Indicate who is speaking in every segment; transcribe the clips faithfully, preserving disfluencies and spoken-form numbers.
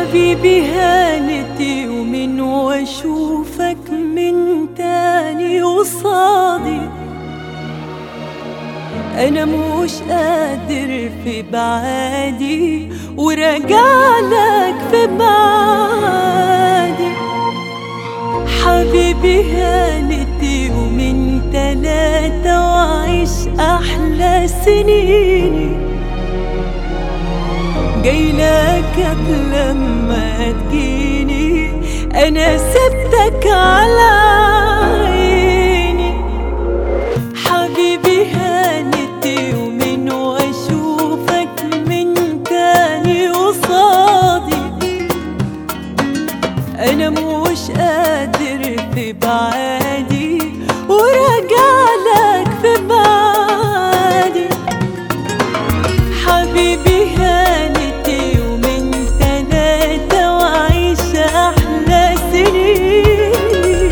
Speaker 1: حبيبي هانتي ومن واشوفك من تاني قصادي انا مش قادر في بعادي وراجعلك في بعادي. حبيبي هانتي ومن تلاتة وعيش احلى سنيني جايلك قبل ما تجيني انا سبتك على عيني. حبيبي هانتي ومن واشوفك من تاني قصادي انا مش قادر في بعادي وراجعلك في بعادي. حبيبي هانتي ومن تلاتة وعيش احلى سنين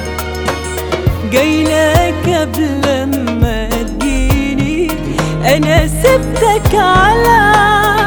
Speaker 1: جايلك قبل ما تجيني انا سبتك على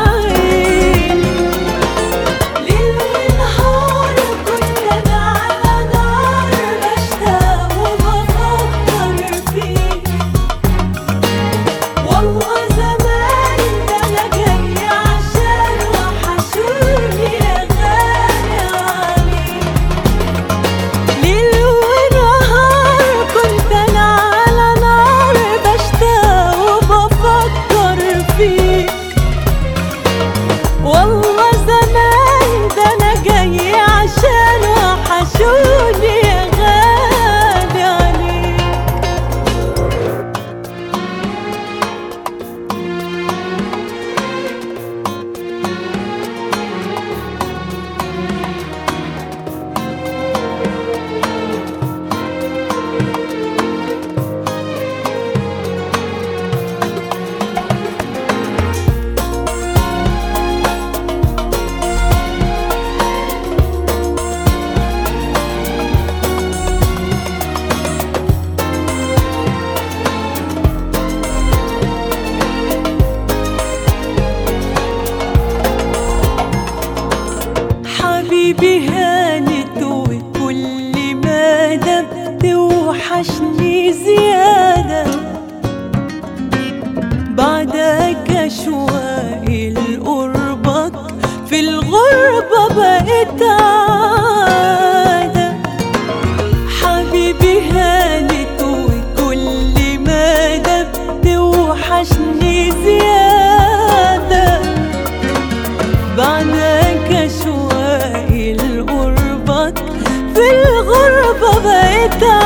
Speaker 1: حبيبي هانت وكل ما دبت وحشني زيادة بعدك أشواقي لقربك في الغربة بقت عادة. حبيبي هانت وكل ما دبت وحشني زيادة بعدك أشواقي لقربك في الغربة بقت